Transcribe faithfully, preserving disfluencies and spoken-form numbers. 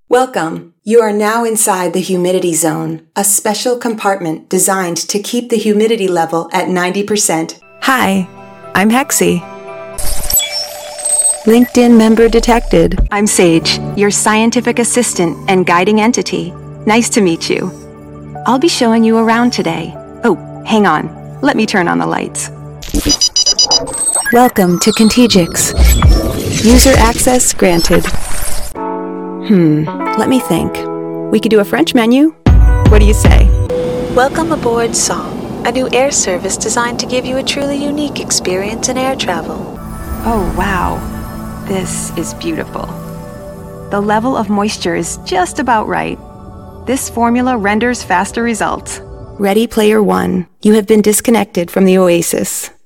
Welcome. You are now inside the humidity zone, a special compartment designed to keep the humidity level at ninety percent. Hi, I'm Hexy. LinkedIn member detected. I'm Sage, your scientific assistant and guiding entity. Nice to meet you. I'll be showing you around today. Oh, hang on. Let me turn on the lights. Welcome to Contigix. User access granted. Hmm, let me think. We could do a French menu? What do you say? Welcome aboard Song, a new air service designed to give you a truly unique experience in air travel. Oh, wow. This is beautiful. The level of moisture is just about right. This formula renders faster results. Ready Player One, you have been disconnected from the Oasis.